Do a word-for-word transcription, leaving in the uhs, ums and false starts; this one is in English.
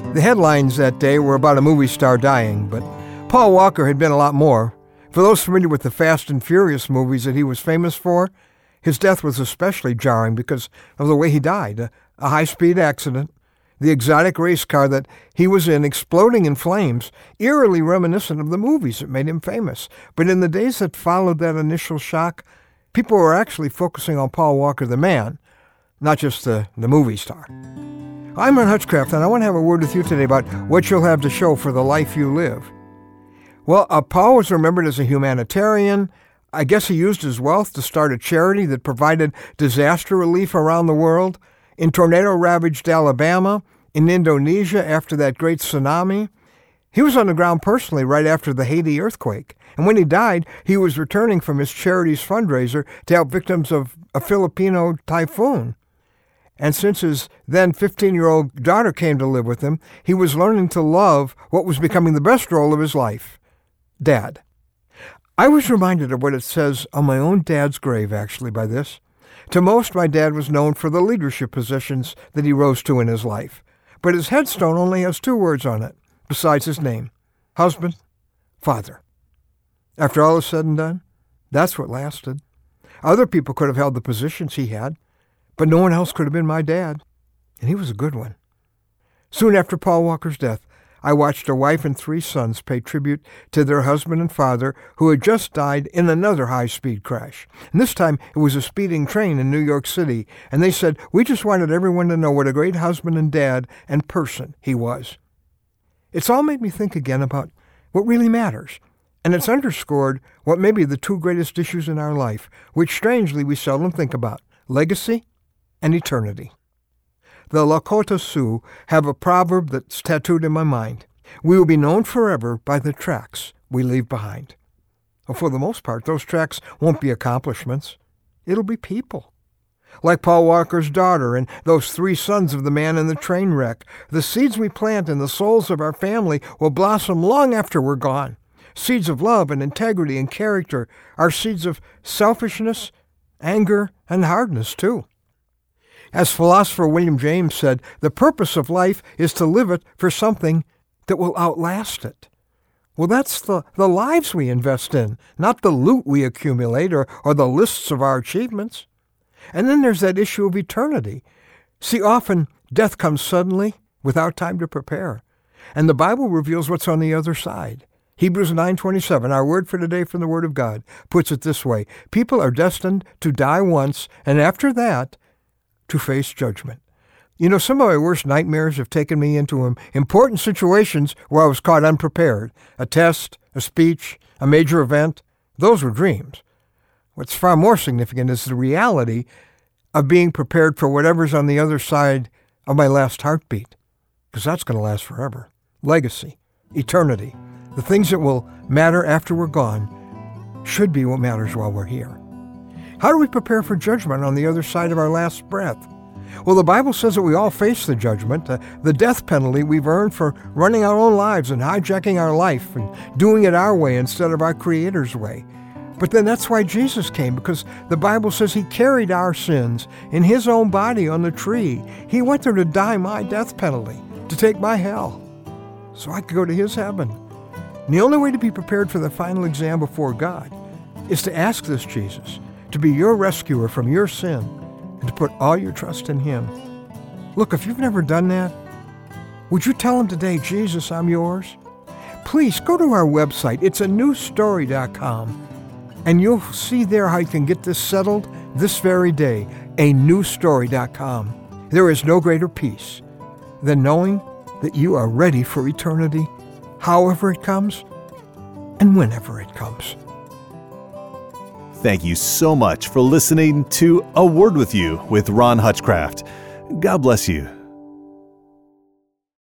The headlines that day were about a movie star dying, but Paul Walker had been a lot more. For those familiar with the Fast and Furious movies that he was famous for, his death was especially jarring because of the way he died. A, a high-speed accident, the exotic race car that he was in exploding in flames, eerily reminiscent of the movies that made him famous. But in the days that followed that initial shock, people were actually focusing on Paul Walker the man, not just the, the movie star. I'm Ron Hutchcraft, and I want to have a word with you today about what you'll have to show for the life you live. Well, uh, Paul was remembered as a humanitarian. I guess he used his wealth to start a charity that provided disaster relief around the world. In tornado-ravaged Alabama, in Indonesia after that great tsunami. He was on the ground personally right after the Haiti earthquake. And when he died, he was returning from his charity's fundraiser to help victims of a Filipino typhoon. And since his then fifteen-year-old daughter came to live with him, he was learning to love what was becoming the best role of his life, Dad. I was reminded of what it says on my own dad's grave, actually, by this. To most, my dad was known for the leadership positions that he rose to in his life. But his headstone only has two words on it, besides his name: husband, father. After all is said and done, that's what lasted. Other people could have held the positions he had, but no one else could have been my dad, and he was a good one. Soon after Paul Walker's death, I watched a wife and three sons pay tribute to their husband and father who had just died in another high-speed crash. And this time, it was a speeding train in New York City, and they said, "We just wanted everyone to know what a great husband and dad and person he was." It's all made me think again about what really matters, and it's underscored what may be the two greatest issues in our life, which strangely we seldom think about: legacy and eternity. The Lakota Sioux have a proverb that's tattooed in my mind: we will be known forever by the tracks we leave behind. Well, for the most part, those tracks won't be accomplishments. It'll be people. Like Paul Walker's daughter and those three sons of the man in the train wreck, the seeds we plant in the souls of our family will blossom long after we're gone. Seeds of love and integrity and character are seeds of selfishness, anger, and hardness, too. As philosopher William James said, the purpose of life is to live it for something that will outlast it. Well, that's the, the lives we invest in, not the loot we accumulate or, or the lists of our achievements. And then there's that issue of eternity. See, often death comes suddenly without time to prepare. And the Bible reveals what's on the other side. Hebrews nine twenty-seven, our word for today from the Word of God, puts it this way: people are destined to die once, and after that, to face judgment. You know, some of my worst nightmares have taken me into important situations where I was caught unprepared. A test, a speech, a major event. Those were dreams. What's far more significant is the reality of being prepared for whatever's on the other side of my last heartbeat, because that's going to last forever. Legacy, eternity, the things that will matter after we're gone should be what matters while we're here. How do we prepare for judgment on the other side of our last breath? Well, the Bible says that we all face the judgment, uh, the death penalty we've earned for running our own lives and hijacking our life and doing it our way instead of our Creator's way. But then that's why Jesus came, because the Bible says he carried our sins in his own body on the tree. He went there to die my death penalty, to take my hell, so I could go to his heaven. And the only way to be prepared for the final exam before God is to ask this Jesus to be your rescuer from your sin and to put all your trust in him. Look, if you've never done that, would you tell him today, Jesus, I'm yours? Please go to our website. It's a new story dot com, and you'll see there how you can get this settled this very day, a new story dot com. There is no greater peace than knowing that you are ready for eternity, however it comes and whenever it comes. Thank you so much for listening to A Word With You with Ron Hutchcraft. God bless you.